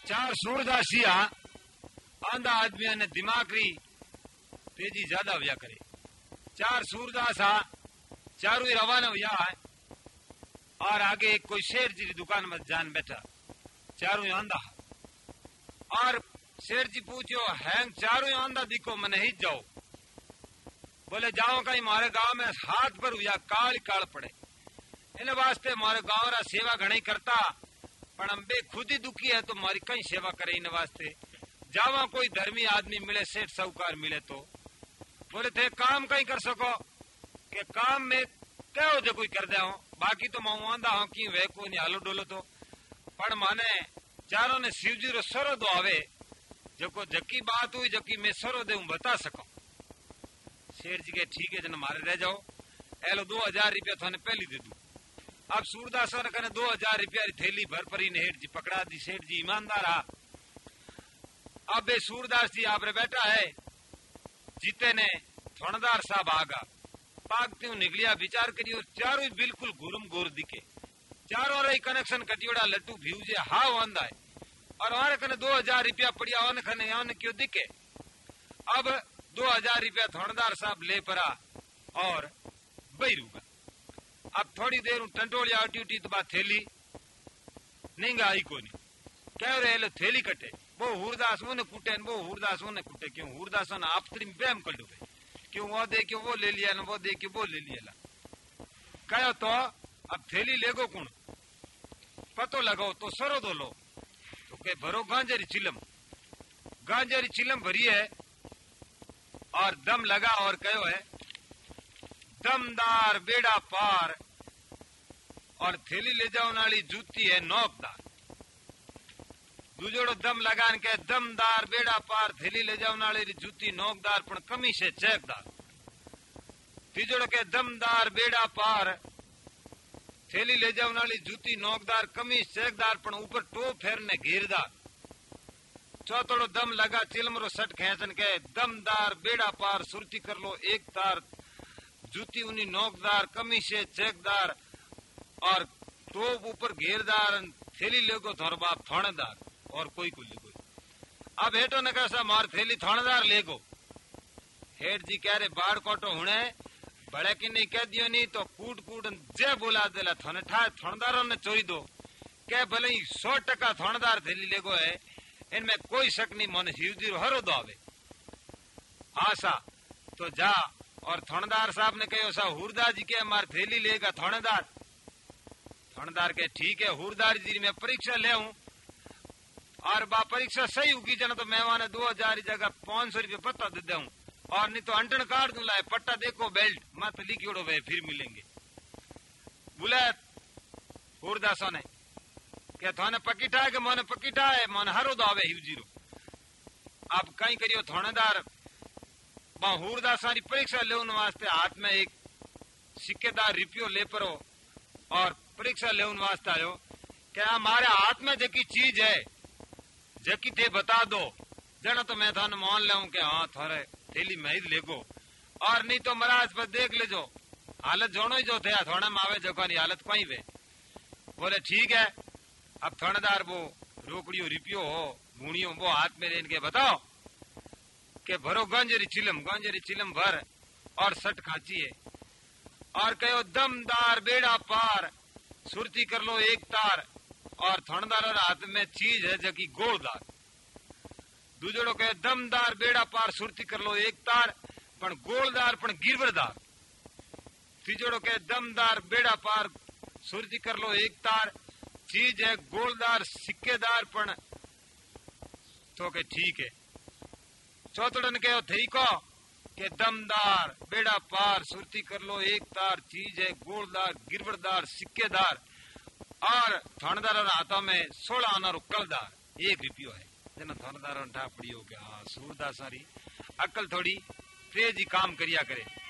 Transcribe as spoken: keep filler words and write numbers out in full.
चार सूरदासिया आंधा आदमी ने दिमाग री तेजी ज्यादा हुआ करे। चार सूरदास आ चारों ही रवाना हुआ है और आगे एक कोई शेर जी की दुकान में जान बैठा। चारों ही आंधा और शेर जी पूछो हैंग चारों ही आंधा दिखो मैंने ही जाओ। बोले जाओ कहीं मारे गांव में हाथ पर हुआ काल काल पड़े। इन वास्ते मारे गांव रा सेवा घणी करता पण हम बे खुद ही दुखी है तो मारी कई सेवा करे। इन वास्ते जावा कोई धर्मी आदमी मिले सेठ साहूकार मिले तो बोले थे काम कहीं कर सको के काम में कहो जो कोई कर दे हो बाकी तो मैं आंदा हूं कि वे को नहीं हालो डोलो तो पण माने चारों ने शिव जी रो सरो दो आवे जो जकी बात हुई जकी मैं सरो दे बता सकूं। शेर जी के ठीक है जन मारे रह जाओ एलो दो हजार रुपया थाने पहली दे दू। अब सूरदास ने कहने दो हजार रुपया थैली भर परी ने हेठ जी पकड़ा दी। सेठ जी ईमानदार आ। अब ये सूरदास जी आप रे बैठा है जीते ने थोड़दार साहब आगा पागती हूँ निकलिया विचार करियो चारों बिल्कुल गुरम गोर दिखे। चारों रही कनेक्शन कटियोड़ा लट्टू भीजे हाव आंदा है और वहां कने दो हजार रुपया पड़िया वन खने यान क्यों दिखे। अब दो हजार रुपया थोड़दार साहब ले परा और बही रूगा। अब थोड़ी देर टंटोलिया उठी उठी तो बात थैली नहीं आई को नहीं कह रहे थैली कटे वो हुरदास ने कुटे वो हुरदास ने कुटे क्यों हुरदास ने आप तरी बैम कर दो क्यों वो दे क्यों वो ले लिया ना वो दे क्यों वो ले लिया कहो तो अब थैली लेगो कौन पतो लगाओ तो सरो दो लो तो के भरो गांजेरी चिलम गांजेरी चिलम भरी है और दम लगा और कहो है दमदार बेड़ा पार और थैली ले जाओ नाली जूती है नौकदार। दूजोड़ो दम लगान के दमदार बेड़ा पार थैली ले जाओ नाली जूती नौकदार पण कमी से चेकदार। तीजोड़ो के दमदार बेड़ा पार थैली ले जाओ नाली जूती नौकदार कमी चेकदार पण ऊपर टो फेरने घेरदार। चौथोड़ो दम लगा चिलमरो सट खेचन के दमदार बेड़ा पार सुरती कर लो एक तार जूती उन्हीं नोकदार कमी से चेकदार और टोप ऊपर घेरदार थैली लेगो थोर बाप थोड़ेदार और कोई को लेगो। अब हेटो ने कैसा मार थैली थोड़ेदार लेगो। हेठ जी कह रहे बाढ़ कोटो हुने बड़े की नहीं कह दियो नहीं तो कूट कूट जे बोला देला थोने ठा थोड़दारों ने चोरी दो कह भले ही सौ टका थोड़दार थैली लेगो है इनमें कोई शक नहीं मन शिव जी हरो दो आवे आशा तो जा। और थोड़दार साहब ने कहो सा हुरदार जी के हमार थैली लेगा थोड़ेदार थोड़दार के ठीक है हुरदार जी मैं परीक्षा ले हूं और बा परीक्षा सही होगी जना तो मैं वहां दो हजार जगह पांच सौ रुपये पत्ता दे दूं और नहीं तो अंटन काट दूं लाए पट्टा देखो बेल्ट मत लिखियोड़ो वे फिर मिलेंगे। बोले हुरदासों ने क्या थाने पकीटा है कि मोने पकीटा है मोने हरो दो आवे हिव जीरो। अब कहीं करियो थोड़ेदार हुरदास सारी परीक्षा ले वास्ते हाथ में एक सिक्केदार रुपयो ले परो और परीक्षा ले वास्ते आयो क्या हमारे हाथ में जकी चीज है जकी थे बता दो जना तो मैं थाने मान लूं कि हाँ थारे थैली में ही लेगो और नहीं तो महाराज पर देख ले जो हालत जोनो ही जो थे थोड़े में आवे जो हालत कहीं वे। बोले ठीक है अब थोड़ेदार वो रोकड़ियो रुपयो हो गुणियो वो हाथ में लेन के बताओ के भरो गंजेरी चिलम गंजेरी चिलम भर और सट खाची है और कहो दमदार बेड़ा पार सुरती कर लो एक तार और थोड़दार हाथ में चीज है जकी गोलदार। दूजोड़ो कहे दमदार बेड़ा पार सुरती कर लो एक तार पण गोलदार पण गिरवरदार। तीजोड़ो कहे दमदार बेड़ा पार सुरती कर लो एक तार चीज है गोलदार सिक्केदार पण तो के ठीक है। चौथड़न कहो थी को के दमदार बेड़ा पार सुरती कर लो एक तार चीज है गोलदार गिरवरदार सिक्केदार और थानेदार हाथों में सोलह आना कलदार एक रुपयो है जना थानेदार ठा पड़ी हो गया। सूरदास सारी अकल थोड़ी तेज ही काम करिया करे।